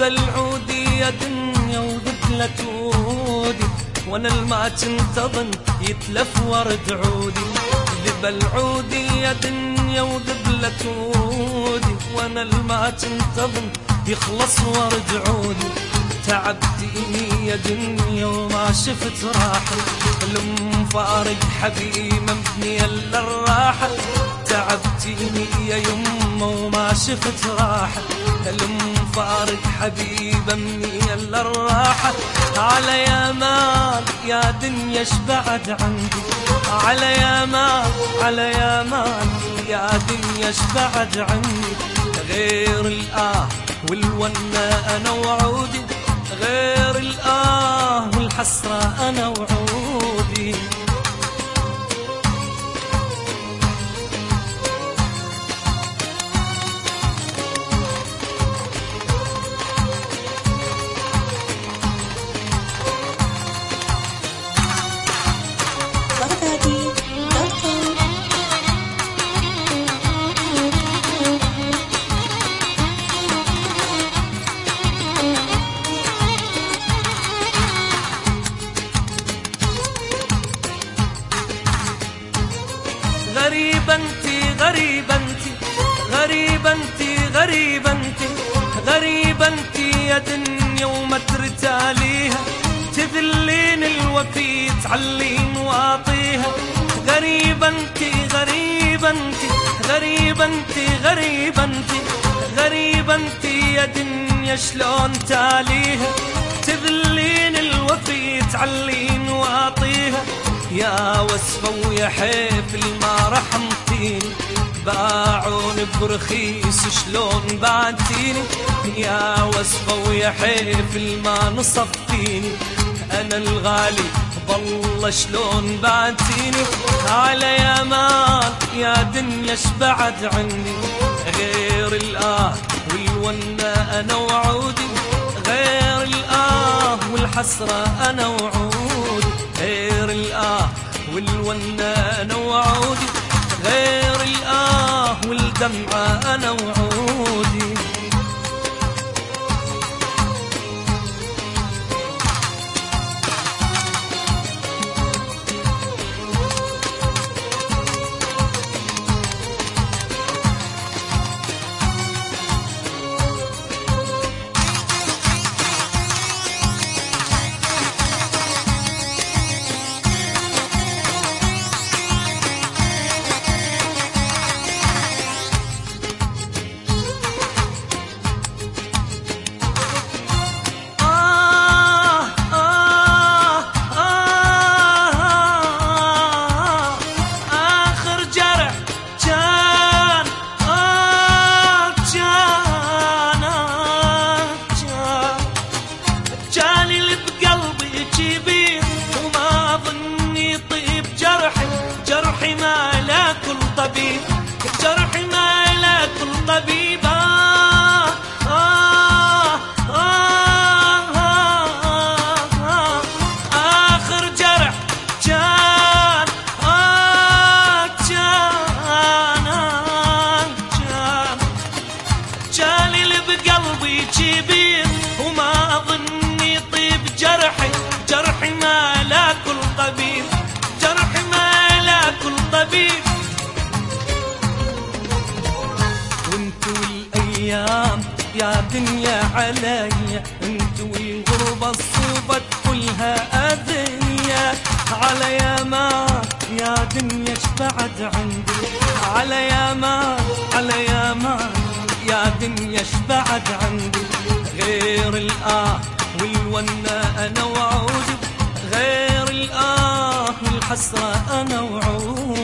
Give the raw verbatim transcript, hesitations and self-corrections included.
ذبل عودي يا دنيا وذبلت عودي، وانا الما كنت اظن يتلف ورد عودي. ذبل عودي يا دنيا وذبلت عودي، وانا الما كنت اظن يخلص ورد عودي. تعبتيني يا دنيا وما شفت راحة، المفارق حبيبي مبني الا الراحة. تعبتيني يا يمه وما شفت راحة، المفارق حبيبه مني الا الراحة. على يا مال يا دنيا شبعد عندي، على يا مال على يا مال يا دنيا شبعد عندي. غير الآه والونة أنا وعودي، غير الآه والحسرة أنا وعودي. غريبة انتي غريبة انتي غريبة انتي غريبة انتي غريبة انتي يا دنيا وما ترتاليها، تذلين الوفي تعلين واطيها. غريبة انتي غريبة انتي غريبة انتي غريبة انتي غريبة انتي يا دنيا شلون تاليها، تذلين الوفي تعلين واطيها. يا وسفة ويا حيف الما رحمتيني، باعون برخيص شلون بعتيني. يا وسفة ويا حيف الما نصفتيني، انا الغالي بالله شلون بعتيني. على يا مال يا دنيا شبعد عندي، غير الآه والونة انا وعودي. غير الآه والحسرة انا وعودي، غير الآه والونة أنا وعودي. غير الآه والدمعة أنا وعودي. جرحي ما لا كل طبيب، جرحي ما لا كل طبيب. آه آه آه آه آه آخر جرح كان آه كان آه كان كان اللي بقلبي كبير وما أظن يطيب. جرحي جرحي ما لا كل طبيب، جرحي ما لا كل طبيب. وانتو الايام يا دنيا عليا، انتو الغربة الصوبة كلها اذية. على يا ما يا دنيا شبعد عندي، على يا ما على يا ما يا دنيا شبعد عندي. غير الآه والونة انا وعودي، غير الآه والحسرة انا وعودي.